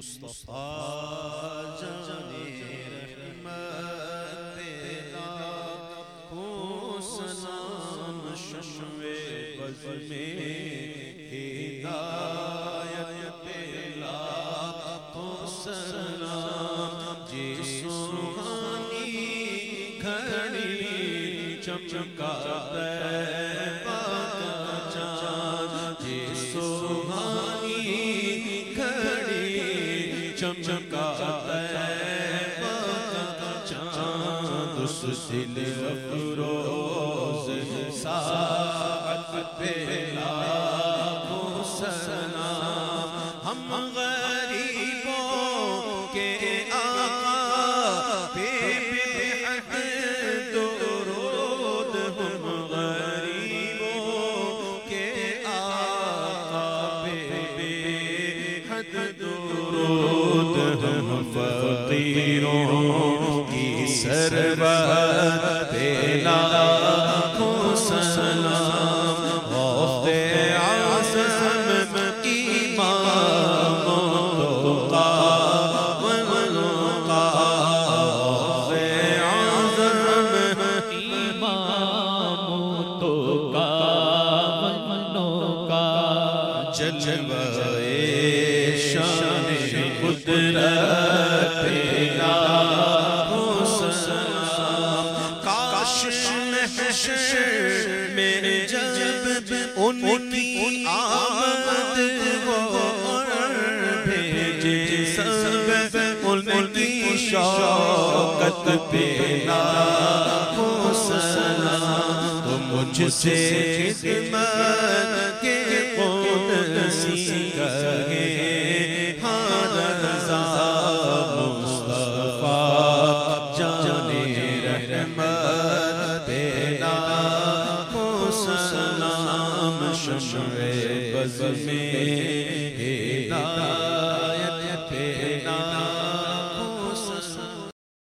مصطفیٰ جانے رحمت کو سلام شمع بز میں ہدایت کو سلام جی سبحانی گھڑی چمچمکا طیبہ کا چاند جی سبحانی گھڑی چمچمکا طیبہ کا چاند اس دل افروز ساعت پہ لاکھوں سلام ہم غریبوں کے آقا پہ بے حد درود ہم غریبوں کے آقا پہ بے حد درود ہم فقیروں کی سربت پہ لاکھوں سلام غوث اعظم امام التقیٰ والنقیٰ غوث اعظم امام التقیٰ والنقیٰ جلوہ شان قدرت پہ لاکھوں سلام کاش محشر میں جب ان کی آمد ہو اور بھیجے سب ان کی شوکت پہ لاکھوں سلام تو مجھ سے خدمت کے قدسی کہے ہاں رضا مصطفیٰ جانے رحمت پہ لاکھوں سلام شمع بز میں